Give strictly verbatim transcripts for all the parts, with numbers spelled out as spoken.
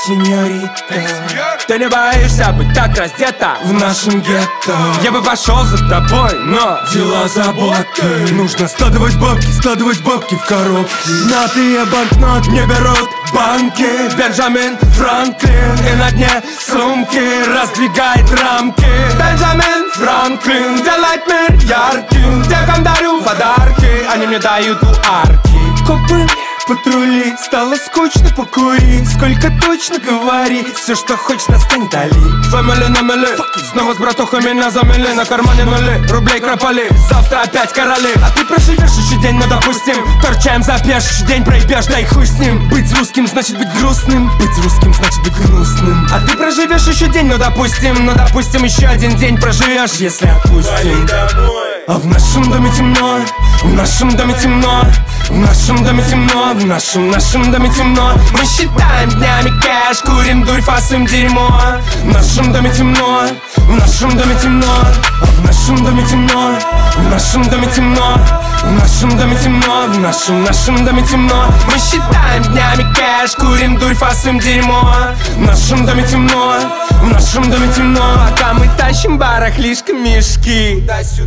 сеньорита. Ты не боишься быть так раздета в нашем гетто? Я бы пошел за тобой, но дела заботы. Нужно складывать бабки, складывать бабки в коробки. Мятые банкнот не берут банки. Бенджамин Франклин и на дне сумки раздвигает рамки. Бенджамин Франклин делает мир ярким. Девкам дарю подарки, они мне дают у арки. Копы, патрули, стало скучно, покури. Сколько точно говори, все, что хочешь, достань дали. Фэмили на мели, снова с братухами на замели. На кармане нули, рублей кропали, завтра опять короли. А ты проживешь еще день, ну допустим, торчаем за пеш, день проебешь, да и хуй с ним. Быть русским значит быть грустным, быть русским значит быть грустным. А ты проживешь еще день, ну допустим, ну допустим, еще один день проживешь, если отпустим. А в нашем доме темно, в нашем доме темно, в нашем доме темно, в нашем, нашем доме темно. Мы считаем днями кэш, курим дурь, фасуем дерьмо. В нашем доме темно, в нашем доме темно, а в нашем доме темно, в нашем доме темно, в нашем доме темно, в нашем, нашем доме темно. Мы считаем днями кэш, курим дурь, фасуем дерьмо. В нашем доме темно, в нашем доме темно. Пока мы тащим барахлишко мешки,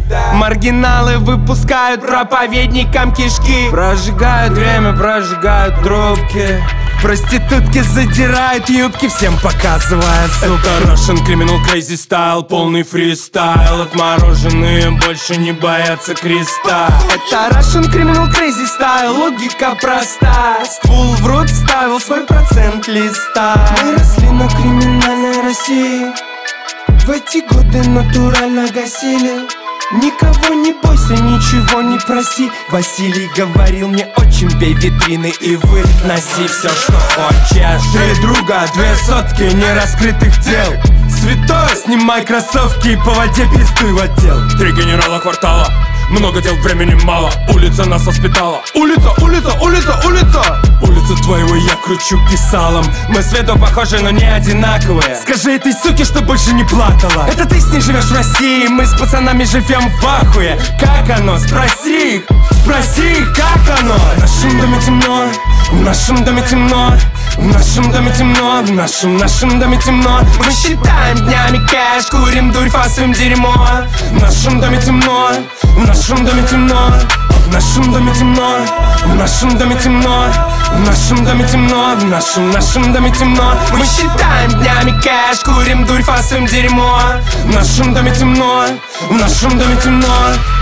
маргиналы выпускают проповедникам кишки. Прожигают время, прожигают трубки. Проститутки задирают юбки, всем показывая зубки. Это Russian Criminal Crazy Style, полный фристайл. Отмороженные больше не боятся креста. Это Russian Criminal Crazy Style, логика проста. Ствол в рот вставил свой процент листа. Мы росли на криминальной России, в эти годы натурально гасили. Никого не бойся, ничего не проси. Василий говорил мне: очень пей витрины и выноси все, что хочешь. Три друга, две сотки нераскрытых дел. Святой, снимай кроссовки и по воде пиздуй в отдел. Три генерала квартала, много дел, времени мало. Улица нас воспитала. Улица, улица, улица, улица. Улицу твоего я кручу писалом. Мы с виду похожи, но не одинаковые. Скажи этой суке, что больше не плакала. Это ты с ней живешь в России, мы с пацанами живем в ахуе. Как оно? Спроси их, спроси их, как оно? В нашем доме темно, в нашем доме темно, в нашем доме темно, в нашем, нашем доме темно. Мы считаем днями кэш, курим дурь, фасуем дерьмо. В нашем доме темно, в нашем доме темно, в нашем доме темно, в нашем доме темно, в нашем доме темно, в нашем, нашем доме темно. Мы считаем днями кэш, курим дурь, фасуем дерьмо. В нашем доме темно, в нашем доме темно.